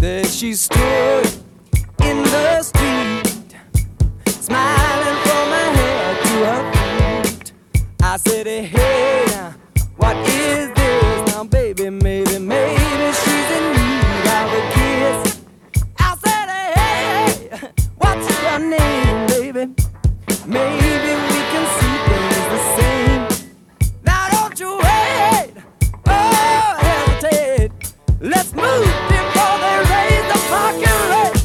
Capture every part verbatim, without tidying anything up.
There she stood in the street, smiling from her head to her feet. I said, hey, now, what is this? Now, baby, maybe, maybe she's in need of a kiss. I said, hey, what's your name, baby? Maybe we can see things the same. Now, don't you wait, oh, hesitate. Let's move before they raise the parking rate.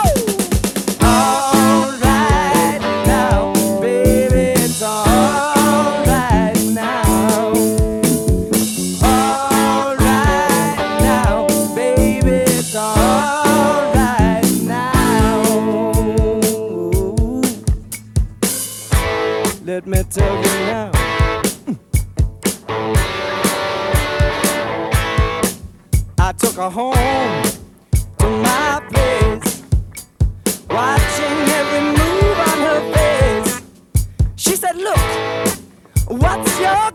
All right now, baby, it's all right now. All right now, baby, it's all right now. Let me tell you now. I took her home to my place, watching every move on her face. She said, look, what's your